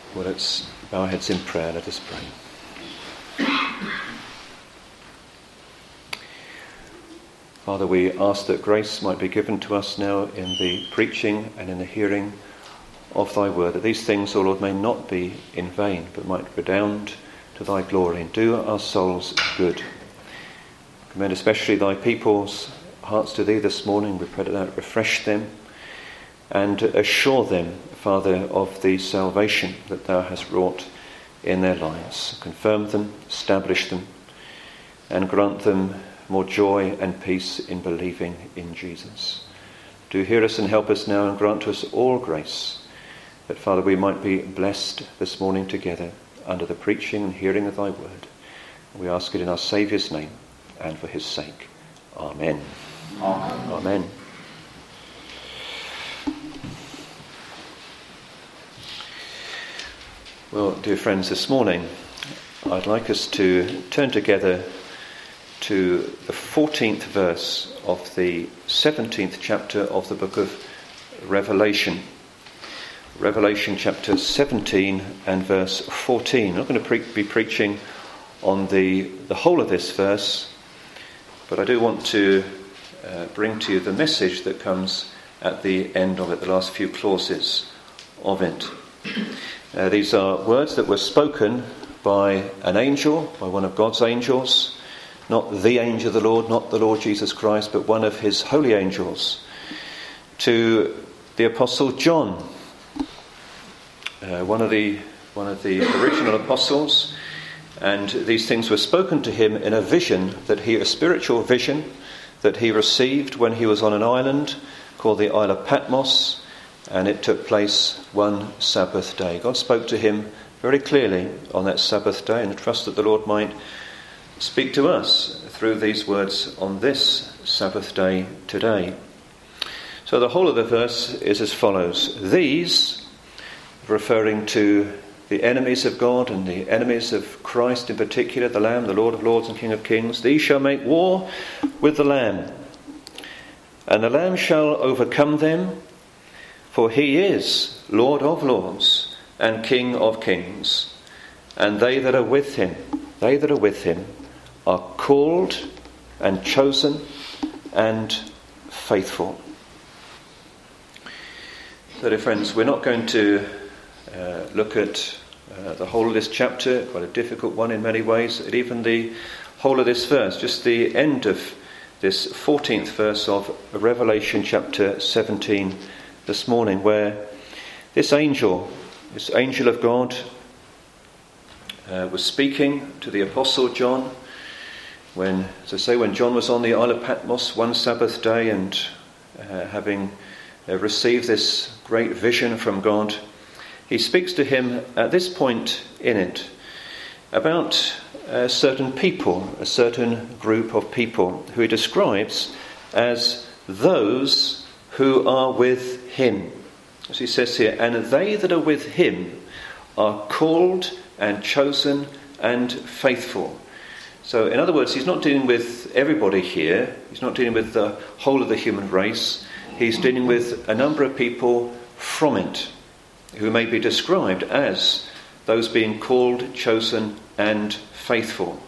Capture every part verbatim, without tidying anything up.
Well, let's bow our heads in prayer. Let us pray. Father, we ask that grace might be given to us now in the preaching and in the hearing of thy word, that these things, O Lord, may not be in vain, but might redound to thy glory and do our souls good. Commend especially thy people's hearts to thee this morning. We pray that thou refresh them and assure them, Father, of the salvation that thou hast wrought in their lives. Confirm them, establish them, and grant them more joy and peace in believing in Jesus. Do hear us and help us now, and grant us all grace, that, Father, we might be blessed this morning together under the preaching and hearing of thy word. We ask it in our Saviour's name and for his sake. Amen. Amen. Amen. Well, dear friends, this morning I'd like us to turn together to the fourteenth verse of the seventeenth chapter of the book of Revelation. Revelation chapter seventeen and verse fourteen. I'm not going to pre- be preaching on the, the whole of this verse, but I do want to uh, bring to you the message that comes at the end of it, the last few clauses of it. Uh, these are words that were spoken by an angel, by one of God's angels, not the angel of the Lord, not the Lord Jesus Christ, but one of his holy angels, to the Apostle John, uh, one of the one of the original apostles. And these things were spoken to him in a vision that he, a spiritual vision that he received when he was on an island called the Isle of Patmos. And it took place one Sabbath day. God spoke to him very clearly on that Sabbath day, and I trust that the Lord might speak to us through these words on this Sabbath day today. So the whole of the verse is as follows. These, referring to the enemies of God and the enemies of Christ in particular, the Lamb, the Lord of Lords and King of Kings, these shall make war with the Lamb, and the Lamb shall overcome them, for he is Lord of Lords and King of Kings, and they that are with him, they that are with him are called and chosen and faithful. So, dear friends, we're not going to uh, look at uh, the whole of this chapter, quite a difficult one in many ways, and even the whole of this verse, just the end of this fourteenth verse of Revelation chapter seventeen this morning, where this angel, this angel of God, uh, was speaking to the Apostle John when, as I say, when John was on the Isle of Patmos one Sabbath day, and uh, having uh, received this great vision from God, he speaks to him at this point in it about a certain people, a certain group of people who he describes as those who are with him. As he says here, and they that are with him are called and chosen and faithful. So in other words, he's not dealing with everybody here. He's not dealing with the whole of the human race. He's dealing with a number of people from it who may be described as those being called, chosen and faithful.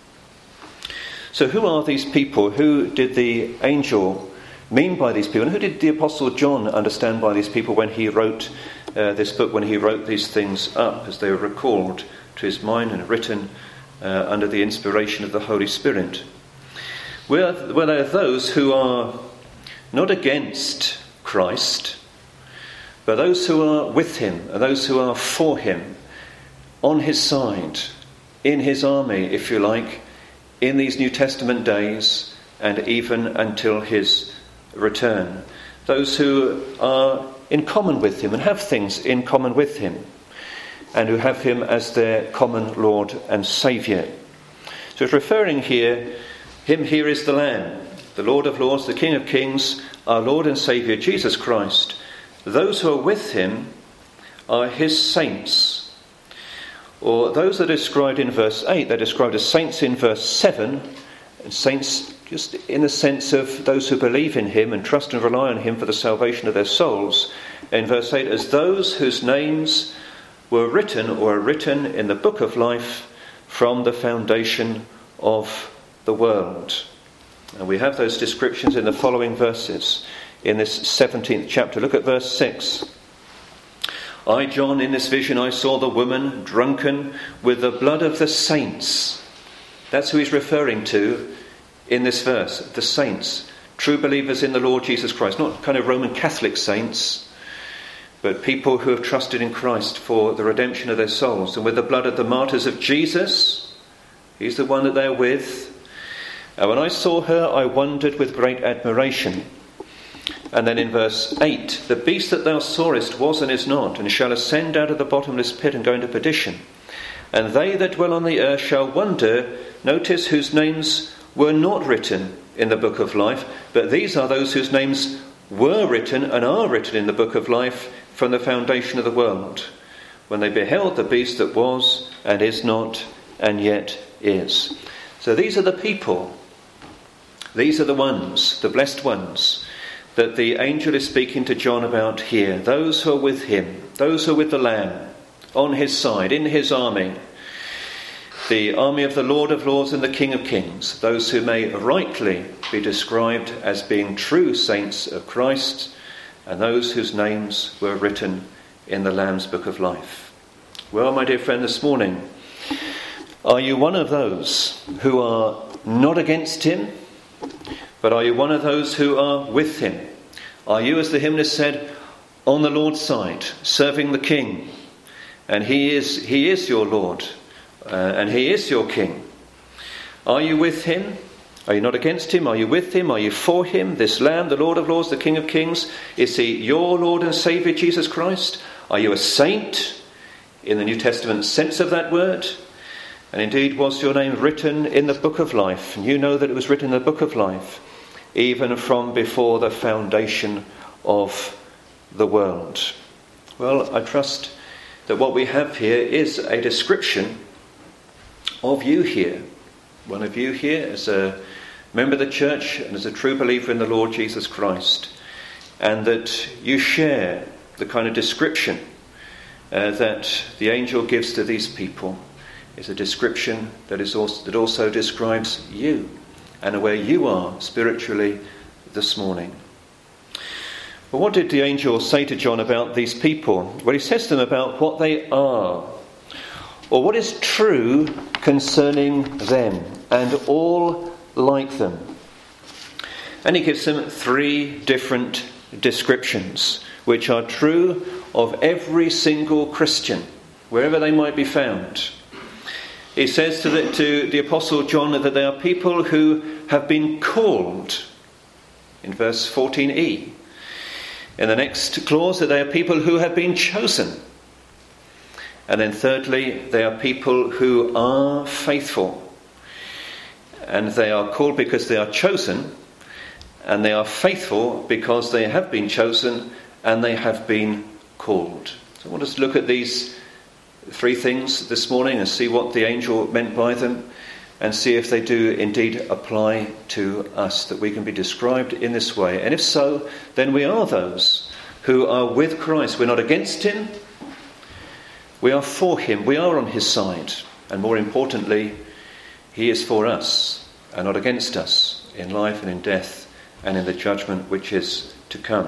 So who are these people? Who did the angel mean by these people? And who did the Apostle John understand by these people when he wrote uh, this book, when he wrote these things up, as they were recalled to his mind and written uh, under the inspiration of the Holy Spirit? Well, well, there are those who are not against Christ, but those who are with him, and those who are for him, on his side, in his army, if you like, in these New Testament days, and even until his return. Those who are in common with him and have things in common with him, and who have him as their common Lord and Saviour. So it's referring here, him here is the Lamb, the Lord of Lords, the King of Kings, our Lord and Saviour, Jesus Christ. Those who are with him are his saints. Or those that are described in verse eight, they're described as saints in verse seven, and saints just in the sense of those who believe in him and trust and rely on him for the salvation of their souls. In verse eight, as those whose names were written or are written in the book of life from the foundation of the world. And we have those descriptions in the following verses in this seventeenth chapter. Look at verse six. I, John, in this vision I saw the woman drunken with the blood of the saints. That's who he's referring to in this verse, the saints, true believers in the Lord Jesus Christ, not kind of Roman Catholic saints, but people who have trusted in Christ for the redemption of their souls. And with the blood of the martyrs of Jesus, he's the one that they're with. And when I saw her, I wondered with great admiration. And then in verse eight, the beast that thou sawest was and is not, and shall ascend out of the bottomless pit and go into perdition. And they that dwell on the earth shall wonder, notice, whose names were not written in the book of life, but these are those whose names were written and are written in the book of life from the foundation of the world, when they beheld the beast that was and is not and yet is. So these are the people, these are the ones, the blessed ones, that the angel is speaking to John about here. Those who are with him, those who are with the Lamb, on his side, in his army, the army of the Lord of Lords and the King of Kings, those who may rightly be described as being true saints of Christ, and those whose names were written in the Lamb's book of life. Well, my dear friend, this morning, are you one of those who are not against him, but are you one of those who are with him? Are you, as the hymnist said, on the Lord's side, serving the King? And he is, he is your Lord, uh, and he is your King. Are you with him? Are you not against him? Are you with him? Are you for him? This Lamb, the Lord of Lords, the King of Kings, is he your Lord and Saviour, Jesus Christ? Are you a saint in the New Testament sense of that word? And indeed, was your name written in the book of life? And you know that it was written in the book of life, even from before the foundation of the world. Well, I trust that what we have here is a description of you here. One of you here as a member of the church and as a true believer in the Lord Jesus Christ. And that you share the kind of description uh, that the angel gives to these people. Is a description that is also, that also describes you and where you are spiritually this morning. Well, what did the angel say to John about these people? Well, he says to them about what they are, or what is true concerning them and all like them. And he gives them three different descriptions which are true of every single Christian, wherever they might be found. He says to the, to the Apostle John that they are people who have been called, in verse fourteen e. In the next clause, that they are people who have been chosen. And then thirdly, they are people who are faithful. And they are called because they are chosen, and they are faithful because they have been chosen and they have been called. So I want us to look at these three things this morning and see what the angel meant by them, and see if they do indeed apply to us, that we can be described in this way. And if so, then we are those who are with Christ. We're not against him, we are for him, we are on his side, and more importantly, he is for us and not against us in life and in death and in the judgment which is to come.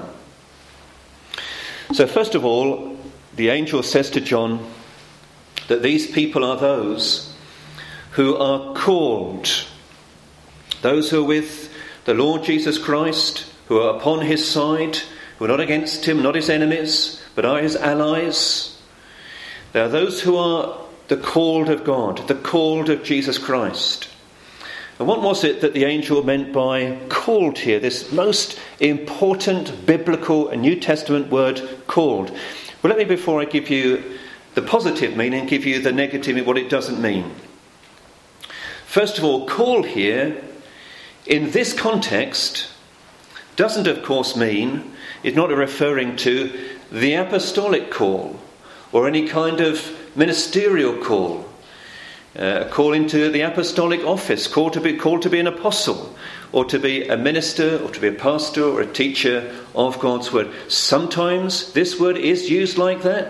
So first of all, the angel says to John that these people are those who are called, those who are with the Lord Jesus Christ, who are upon his side, who are not against him, not his enemies, but are his allies. They are those who are the called of God, the called of Jesus Christ. And what was it that the angel meant by called here, this most important biblical and New Testament word, called? Well, let me, before I give you the positive meaning, give you the negative, what it doesn't mean. First of all, call here, in this context, doesn't of course mean, it's not referring to the apostolic call, or any kind of ministerial call, uh, a call into the apostolic office, called to be called to be an apostle, or to be a minister, or to be a pastor, or a teacher of God's word. Sometimes this word is used like that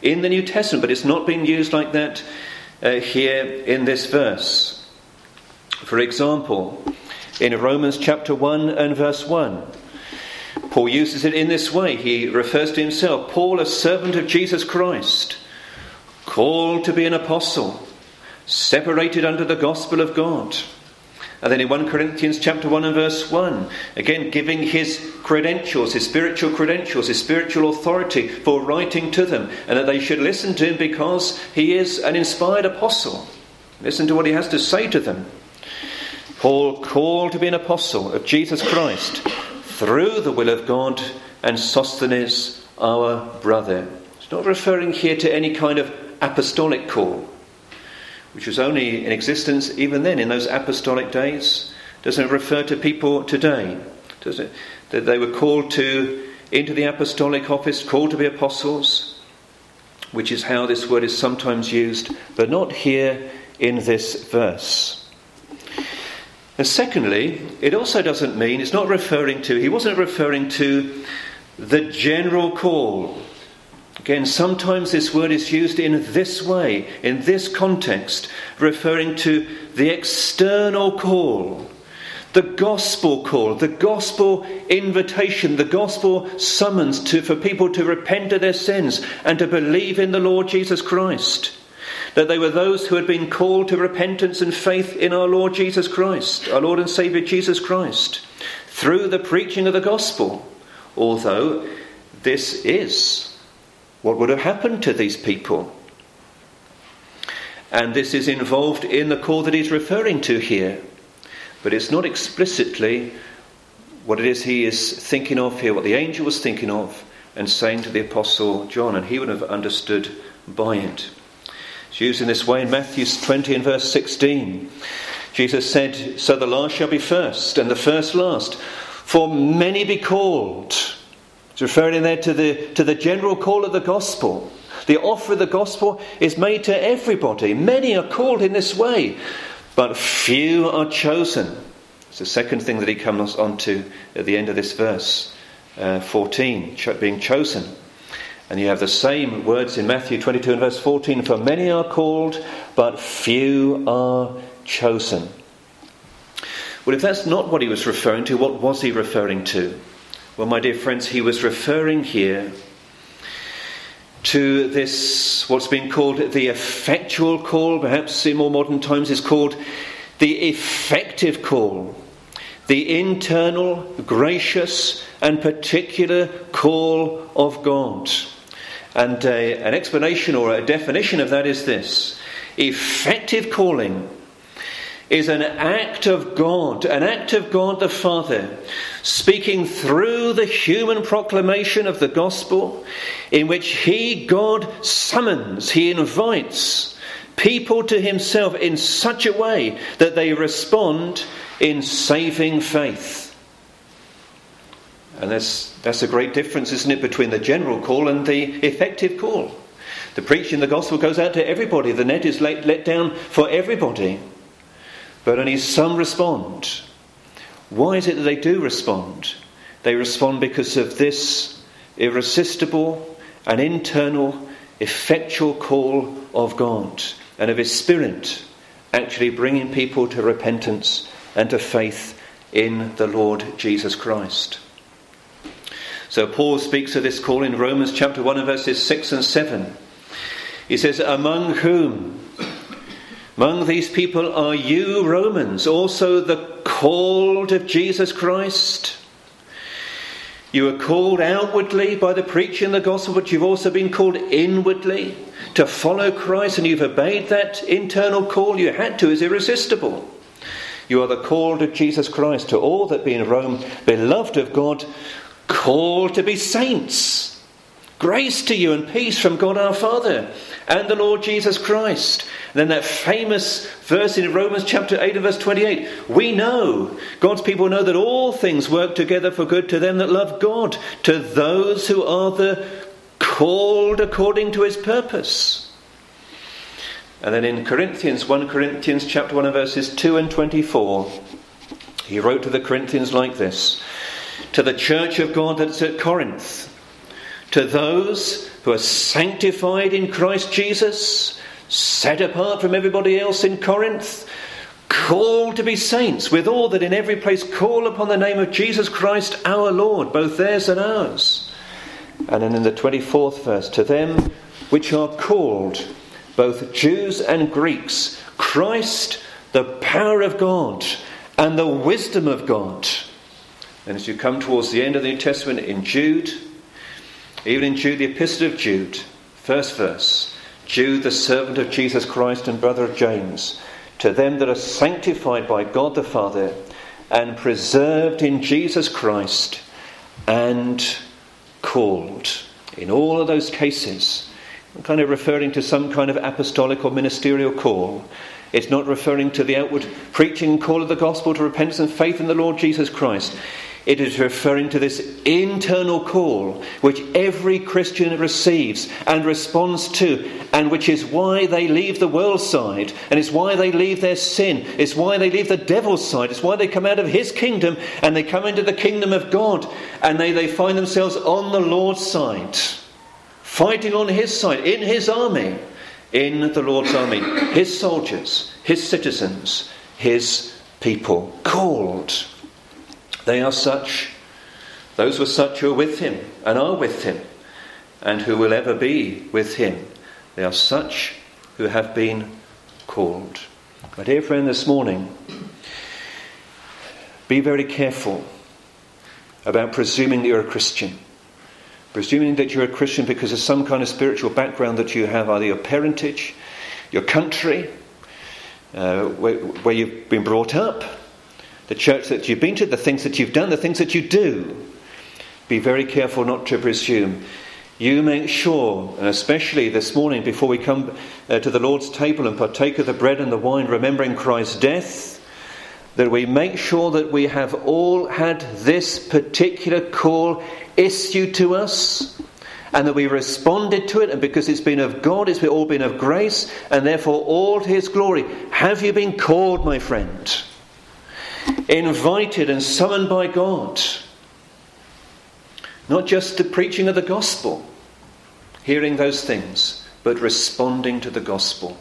in the New Testament, but it's not being used like that uh, here in this verse. For example, in Romans chapter one and verse one, Paul uses it in this way. He refers to himself, Paul, a servant of Jesus Christ, called to be an apostle, separated unto the gospel of God. And then in First Corinthians chapter one and verse one, again giving his credentials, his spiritual credentials, his spiritual authority for writing to them, and that they should listen to him because he is an inspired apostle. Listen to what he has to say to them. Paul, called to be an apostle of Jesus Christ, through the will of God, and Sosthenes, our brother. It's not referring here to any kind of apostolic call, which was only in existence even then in those apostolic days. Doesn't it refer to people today? Does it? That they were called to into the apostolic office, called to be apostles, which is how this word is sometimes used, but not here in this verse. And secondly, it also doesn't mean, it's not referring to, he wasn't referring to the general call. Again, sometimes this word is used in this way, in this context, referring to the external call, the gospel call, the gospel invitation, the gospel summons to, for people to repent of their sins and to believe in the Lord Jesus Christ. That they were those who had been called to repentance and faith in our Lord Jesus Christ, our Lord and Saviour Jesus Christ, through the preaching of the gospel. Although this is what would have happened to these people. And this is involved in the call that he's referring to here. But it's not explicitly what it is he is thinking of here, what the angel was thinking of and saying to the Apostle John, and he would have understood by it. It's used in this way in Matthew twenty and verse sixteen. Jesus said, so the last shall be first, and the first last. For many be called. It's referring in there to the, to the general call of the gospel. The offer of the gospel is made to everybody. Many are called in this way, but few are chosen. It's the second thing that he comes on to at the end of this verse, uh, fourteen, cho- being chosen. And you have the same words in Matthew twenty-two and verse fourteen. For many are called, but few are chosen. Well, if that's not what he was referring to, what was he referring to? Well, my dear friends, he was referring here to this, what's been called the effectual call, perhaps in more modern times is called the effective call. The internal, gracious and particular call of God. And uh, an explanation or a definition of that is this. Effective calling is an act of God, an act of God the Father, speaking through the human proclamation of the gospel, in which he, God, summons, he invites people to himself in such a way that they respond in saving faith. And that's, that's a great difference, isn't it, between the general call and the effective call. The preaching of the gospel goes out to everybody. The net is let, let down for everybody. But only some respond. Why is it that they do respond? They respond because of this irresistible and internal, effectual call of God and of his Spirit actually bringing people to repentance and to faith in the Lord Jesus Christ. So Paul speaks of this call in Romans chapter one and verses six and seven. He says, among whom, among these people are you Romans, also the called of Jesus Christ? You are called outwardly by the preaching of the gospel, but you've also been called inwardly to follow Christ, and you've obeyed that internal call. You had to, is irresistible. You are the called of Jesus Christ, to all that be in Rome, beloved of God, called to be saints. Grace to you and peace from God our Father and the Lord Jesus Christ. And then that famous verse in Romans chapter eight and verse twenty-eight. We know, God's people know that all things work together for good to them that love God, to those who are the called according to his purpose. And then in Corinthians, First Corinthians chapter one and verses two and twenty-four, he wrote to the Corinthians like this. To the church of God that's at Corinth, to those who are sanctified in Christ Jesus, set apart from everybody else in Corinth, called to be saints, with all that in every place call upon the name of Jesus Christ our Lord, both theirs and ours. And then in the twenty-fourth verse, to them which are called, both Jews and Greeks, Christ, the power of God and the wisdom of God. And as you come towards the end of the New Testament in Jude, even in Jude, the Epistle of Jude, first verse, Jude, the servant of Jesus Christ and brother of James, to them that are sanctified by God the Father and preserved in Jesus Christ and called. In all of those cases, I'm kind of referring to some kind of apostolic or ministerial call. It's not referring to the outward preaching and call of the gospel to repentance and faith in the Lord Jesus Christ. It is referring to this internal call which every Christian receives and responds to, and which is why they leave the world side, and it's why they leave their sin, it's why they leave the devil's side, it's why they come out of his kingdom and they come into the kingdom of God, and they, they find themselves on the Lord's side, fighting on his side, in his army, in the Lord's army, his soldiers, his citizens, his people, called. They are such, those were such who are with him and are with him and who will ever be with him. They are such who have been called. My dear friend, this morning, be very careful about presuming that you're a Christian. Presuming that you're a Christian because of some kind of spiritual background that you have, either your parentage, your country, uh, where, where you've been brought up, the church that you've been to, the things that you've done, the things that you do. Be very careful not to presume. You make sure, and especially this morning before we come uh, to the Lord's table and partake of the bread and the wine, remembering Christ's death, that we make sure that we have all had this particular call issued to us, and that we responded to it, and because it's been of God, it's all been of grace, and therefore all to his glory. Have you been called, my friend? Invited and summoned by God. Not just the preaching of the gospel, hearing those things, but responding to the gospel.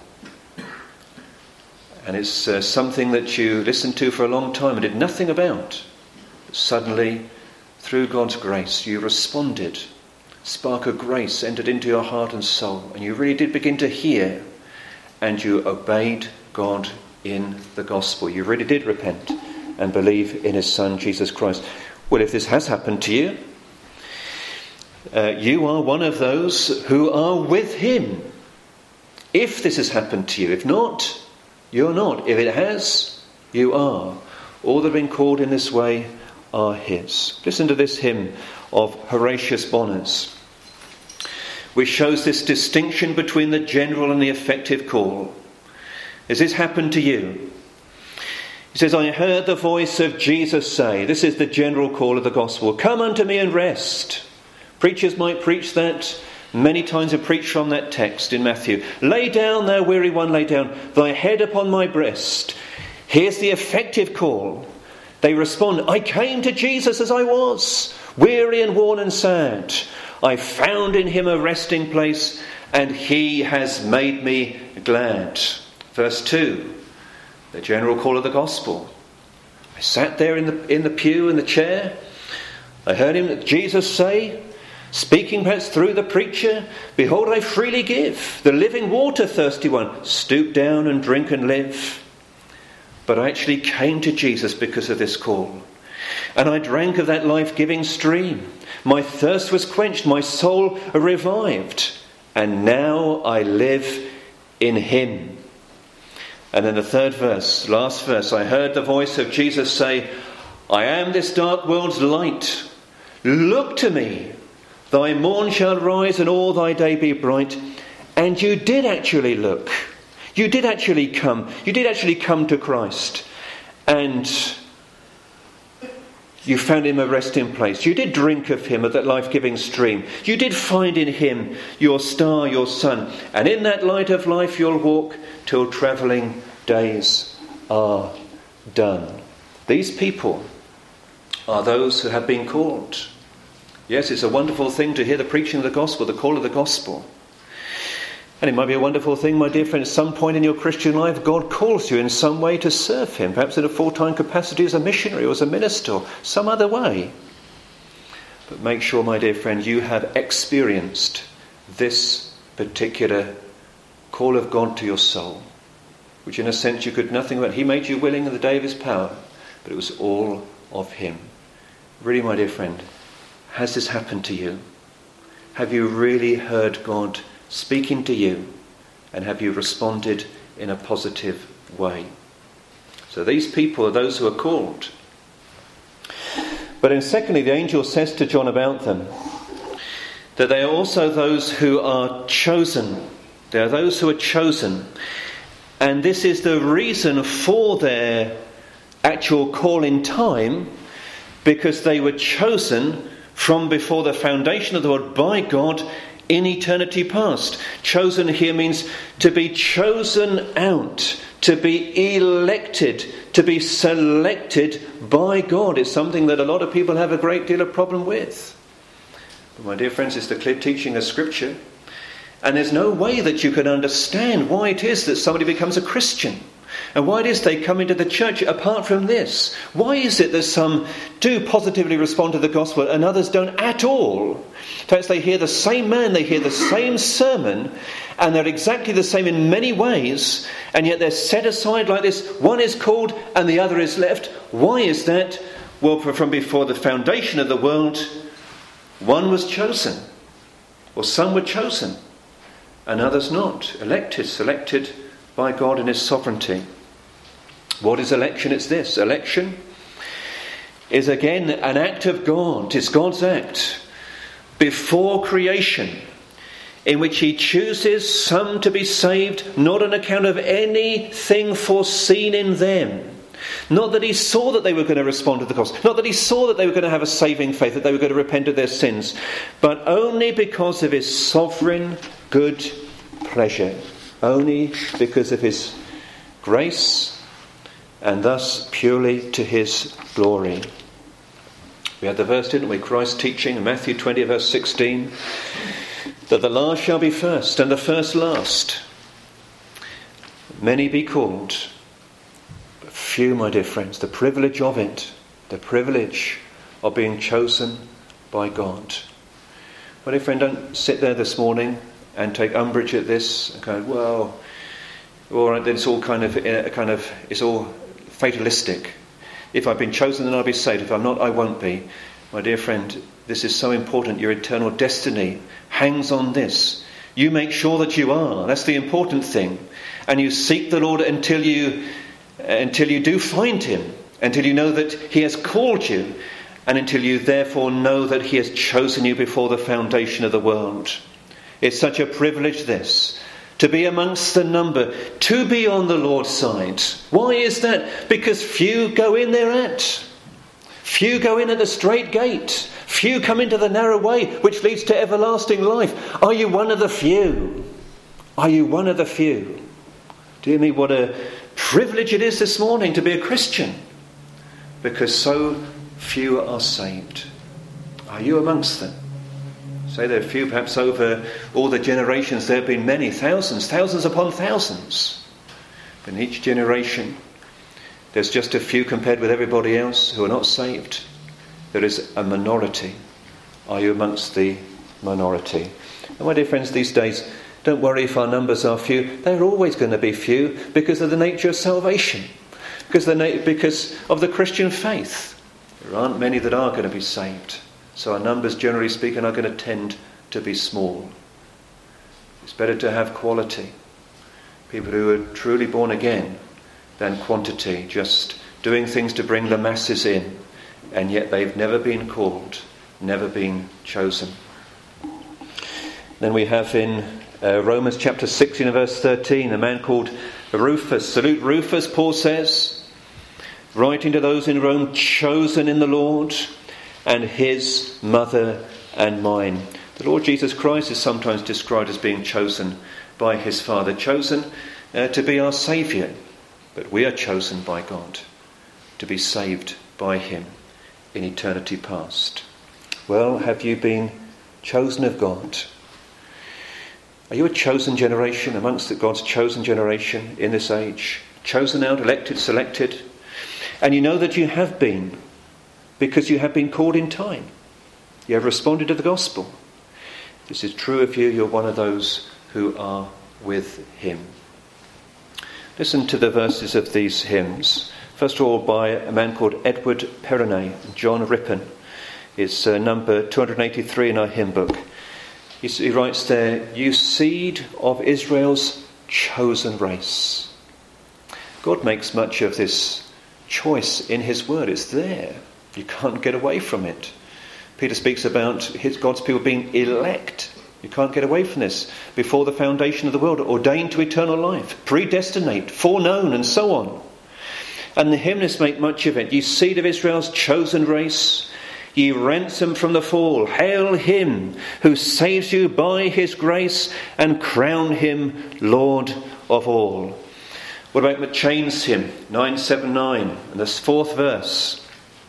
And it's uh, something that you listened to for a long time and did nothing about. But suddenly, through God's grace, you responded. Spark of grace entered into your heart and soul, and you really did begin to hear, and you obeyed God in the gospel. You really did repent and believe in his Son, Jesus Christ. Well, if this has happened to you, uh, you are one of those who are with him. If this has happened to you. If not, you're not. If it has, you are. All that have been called in this way are his. Listen to this hymn of Horatius Bonas, which shows this distinction between the general and the effective call. Has this happened to you? He says, I heard the voice of Jesus say, this is the general call of the gospel, come unto me and rest. Preachers might preach that. Many times have preached from that text in Matthew. Lay down, thou weary one, lay down thy head upon my breast. Here's the effective call. They respond, I came to Jesus as I was, weary and worn and sad. I found in him a resting place, and he has made me glad. Verse two. The general call of the gospel. I sat there in the in the pew, in the chair. I heard him, Jesus say, speaking perhaps through the preacher, behold, I freely give, the living water, thirsty one, stoop down and drink and live. But I actually came to Jesus because of this call. And I drank of that life-giving stream. My thirst was quenched, my soul revived. And now I live in him. And then the third verse, last verse, I heard the voice of Jesus say, I am this dark world's light. Look to me. Thy morn shall rise and all thy day be bright. And you did actually look. You did actually come. You did actually come to Christ. And you found him a resting place. You did drink of him, of that life-giving stream. You did find in him your star, your sun. And in that light of life you'll walk till travelling days are done. These people are those who have been called. Yes, it's a wonderful thing to hear the preaching of the gospel, the call of the gospel. And it might be a wonderful thing, my dear friend, at some point in your Christian life, God calls you in some way to serve him, perhaps in a full-time capacity as a missionary or as a minister or some other way. But make sure, my dear friend, you have experienced this particular call of God to your soul, which in a sense you could nothing about. He made you willing in the day of his power, but it was all of him. Really, my dear friend, has this happened to you? Have you really heard God speaking to you, and have you responded in a positive way? So these people are those who are called. But then secondly, the angel says to John about them that they are also those who are chosen. They are those who are chosen. And this is the reason for their actual call in time, because they were chosen from before the foundation of the world by God in eternity past. Chosen here means to be chosen out, to be elected, to be selected by God. It's something that a lot of people have a great deal of problem with. But my dear friends, it's the clear teaching of Scripture. And there's no way that you can understand why it is that somebody becomes a Christian, and why it is they come into the church apart from this. Why is it that some do positively respond to the gospel and others don't at all? In fact, they hear the same man, they hear the same sermon, and they're exactly the same in many ways, and yet they're set aside like this. One is called and the other is left. Why is that? Well, from before the foundation of the world, one was chosen, or some were chosen, and others not. Elected, selected by God in his sovereignty. What is election? It's this. Election is again an act of God. It's God's act before creation, in which he chooses some to be saved, not on account of anything foreseen in them. Not that he saw that they were going to respond to the gospel. Not that he saw that they were going to have a saving faith, that they were going to repent of their sins. But only because of his sovereign good pleasure. Only because of his grace, and thus purely to his glory. We had the verse, didn't we? Christ teaching in Matthew twenty, verse sixteen, that the last shall be first, and the first last. Many be called, but few, my dear friends. The privilege of it, the privilege of being chosen by God. My dear friend, don't sit there this morning and take umbrage at this and kind of, well, all right, then it's all kind of, uh, kind of, it's all fatalistic. If I've been chosen, then I'll be saved. If I'm not, I won't be. My dear friend, this is so important. Your eternal destiny hangs on this. You make sure that you are. That's the important thing. And you seek the Lord until you, uh, until you do find him, until you know that he has called you, and until you therefore know that he has chosen you before the foundation of the world. It's such a privilege, this, to be amongst the number, to be on the Lord's side. Why is that? Because few go in thereat. Few go in at the straight gate. Few come into the narrow way, which leads to everlasting life. Are you one of the few? Are you one of the few? Dear me, what a privilege it is this morning to be a Christian, because so few are saved. Are you amongst them? Say there are few, perhaps over all the generations there have been many, thousands, thousands upon thousands. In each generation there's just a few compared with everybody else who are not saved. There is a minority. Are you amongst the minority? And my dear friends, these days, don't worry if our numbers are few. They're always going to be few because of the nature of salvation, because of the, na- because of the Christian faith. There aren't many that are going to be saved. So our numbers, generally speaking, are going to tend to be small. It's better to have quality, people who are truly born again, than quantity, just doing things to bring the masses in, and yet they've never been called, never been chosen. Then we have in uh, Romans chapter sixteen and verse thirteen, a man called Rufus. Salute Rufus, Paul says, writing to those in Rome, chosen in the Lord, and his mother and mine. The Lord Jesus Christ is sometimes described as being chosen by his Father, chosen uh, to be our Saviour. But we are chosen by God to be saved by him in eternity past. Well, have you been chosen of God? Are you a chosen generation amongst God's chosen generation in this age? Chosen out, elected, selected? And you know that you have been, because you have been called in time. You have responded to the gospel. This is true of you. You're one of those who are with him. Listen to the verses of these hymns. First of all, by a man called Edward Perronet, John Rippon. It's uh, number two hundred eighty-three in our hymn book. He, he writes there, "You seed of Israel's chosen race." God makes much of this choice in his word. It's there. You can't get away from it. Peter speaks about his, God's people being elect. You can't get away from this. Before the foundation of the world, ordained to eternal life, predestinate, foreknown, and so on. And the hymnists make much of it. "Ye seed of Israel's chosen race, ye ransom from the fall, hail him who saves you by his grace, and crown him Lord of all." What about McChain's hymn, nine seventy-nine, and this fourth verse?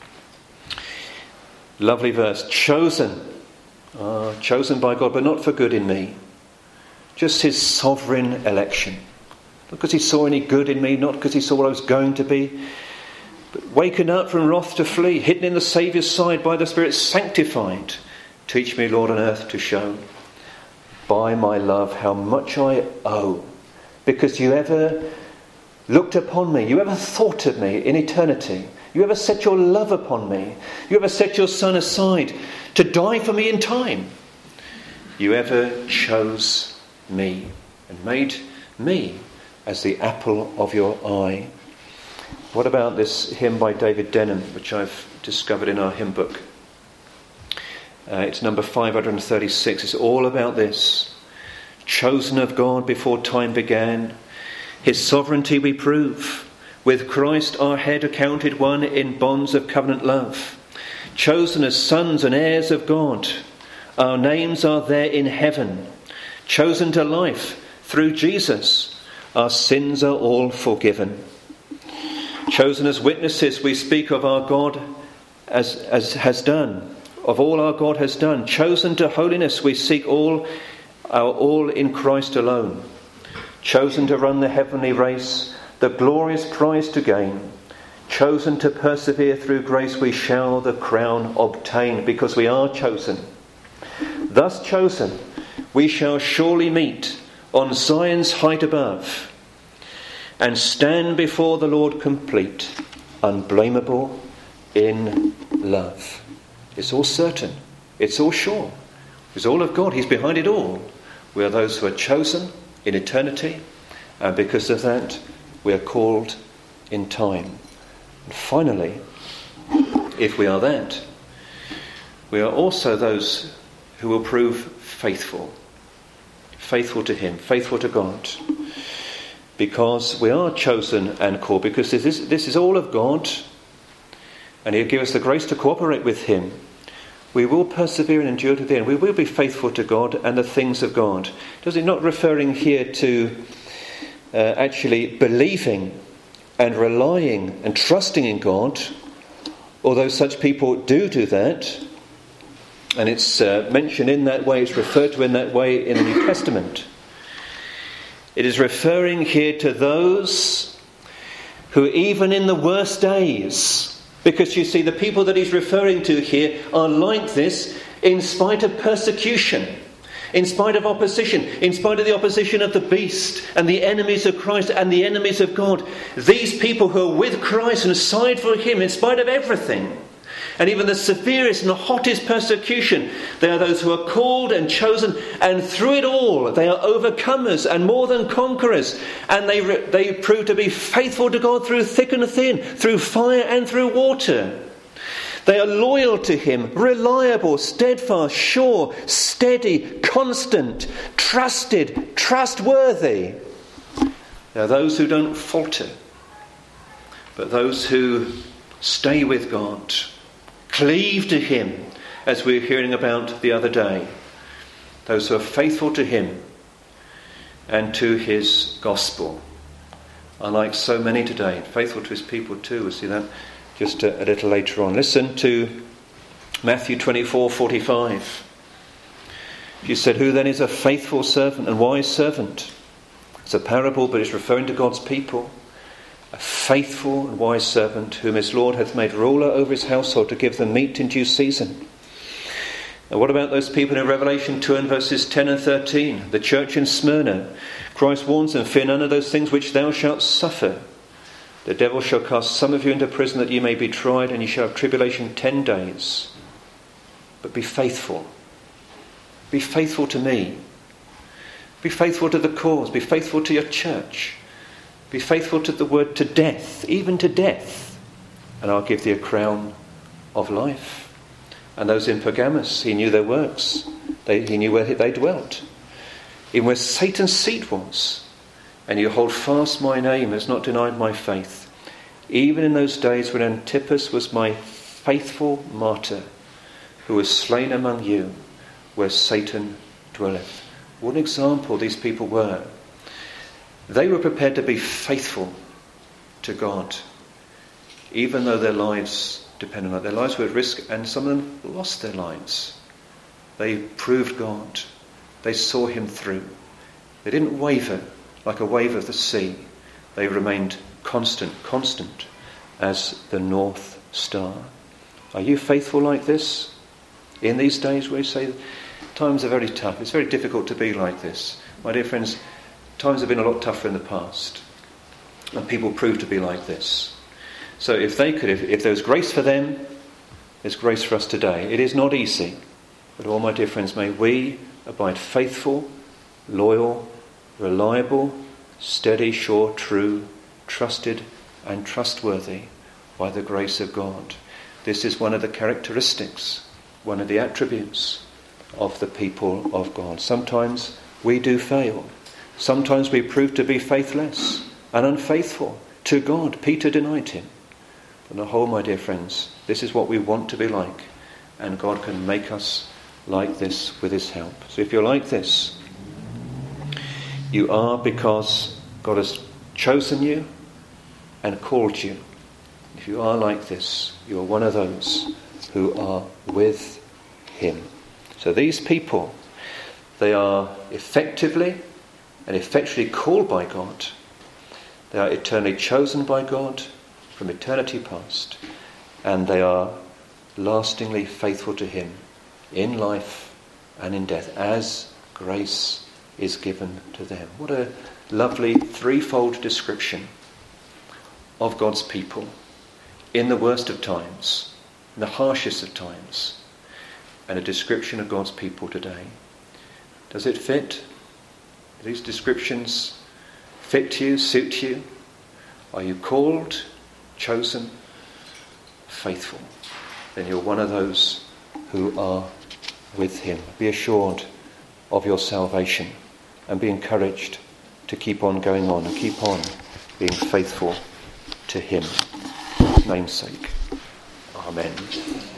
Lovely verse. "Chosen, uh, chosen by God, but not for good in me. Just his sovereign election. Not because he saw any good in me, not because he saw what I was going to be, but waken up from wrath to flee, hidden in the Saviour's side, by the Spirit sanctified. Teach me, Lord, on earth to show by my love how much I owe, because you ever looked upon me, you ever thought of me in eternity, you ever set your love upon me, you ever set your Son aside to die for me in time. You ever chose me and made me as the apple of your eye." What about this hymn by David Denham, which I've discovered in our hymn book? Uh, it's number five hundred thirty-six. It's all about this. "Chosen of God before time began, his sovereignty we prove. With Christ our head accounted one in bonds of covenant love. Chosen as sons and heirs of God, our names are there in heaven. Chosen to life through Jesus, our sins are all forgiven. Chosen as witnesses we speak of our God as, as has done, of all our God has done. Chosen to holiness we seek all our all in Christ alone. Chosen to run the heavenly race, the glorious prize to gain. Chosen to persevere through grace, we shall the crown obtain, because we are chosen. Thus chosen, we shall surely meet on Zion's height above, and stand before the Lord complete, unblameable in love. It's all certain. It's all sure. It's all of God. He's behind it all. We are those who are chosen in eternity, and because of that, we are called in time. And finally, if we are that, we are also those who will prove faithful. Faithful to him, faithful to God. Because we are chosen and called, because this is, this is all of God, and he'll give us the grace to cooperate with him. We will persevere and endure to the end. We will be faithful to God and the things of God. Does it not referring here to uh, actually believing and relying and trusting in God, although such people do do that, and it's uh, mentioned in that way, it's referred to in that way in the New Testament. It is referring here to those who even in the worst days, because you see the people that he's referring to here are like this in spite of persecution, in spite of opposition, in spite of the opposition of the beast and the enemies of Christ and the enemies of God. These people who are with Christ and side for him in spite of everything, and even the severest and the hottest persecution, they are those who are called and chosen, and through it all they are overcomers and more than conquerors, and they they prove to be faithful to God through thick and thin, through fire and through water. They are loyal to him, reliable, steadfast, sure, steady, constant, trusted, trustworthy. They are those who don't falter, but those who stay with God, cleave to him, as we were hearing about the other day. Those who are faithful to him and to his gospel. Unlike so many today, faithful to his people too. We'll see that just a, a little later on. Listen to Matthew twenty-four forty-five. You said, who then is a faithful servant and wise servant? It's a parable, but it's referring to God's people. A faithful and wise servant, whom his Lord hath made ruler over his household, to give them meat in due season. Now what about those people in Revelation two and verses ten and thirteen? The church in Smyrna. Christ warns them, fear none of those things which thou shalt suffer. The devil shall cast some of you into prison, that ye may be tried, and ye shall have tribulation ten days. But be faithful. Be faithful to me. Be faithful to the cause. Be faithful to your church. Be faithful to the word, to death, even to death. And I'll give thee a crown of life. And those in Pergamos, he knew their works. They, he knew where they dwelt. Even where Satan's seat was. And you hold fast my name, has not denied my faith. Even in those days when Antipas was my faithful martyr, who was slain among you, where Satan dwelleth. What an example these people were. They were prepared to be faithful to God, even though their lives depended on it. Their lives were at risk, and some of them lost their lives. They proved God. They saw him through. They didn't waver like a wave of the sea. They remained constant, constant as the North Star. Are you faithful like this? In these days where you say times are very tough, it's very difficult to be like this. My dear friends, times have been a lot tougher in the past, and people prove to be like this. So if they could, if, if there was grace for them, there's grace for us today. It is not easy, but all my dear friends, may we abide faithful, loyal, reliable, steady, sure, true, trusted and trustworthy by the grace of God. This is one of the characteristics, one of the attributes of the people of God. Sometimes we do fail. Sometimes we prove to be faithless and unfaithful to God. Peter denied him. But on the whole, my dear friends, this is what we want to be like, and God can make us like this with his help. So if you're like this, you are because God has chosen you and called you. If you are like this, you are one of those who are with him. So these people, they are effectively and effectually called by God. They are eternally chosen by God from eternity past, and they are lastingly faithful to him in life and in death, as grace is given to them. What a lovely threefold description of God's people in the worst of times, in the harshest of times, and a description of God's people today. Does it fit? Do these descriptions fit you, suit you? Are you called, chosen, faithful? Then you're one of those who are with him. Be assured of your salvation and be encouraged to keep on going on and keep on being faithful to him. For his name's sake. Amen.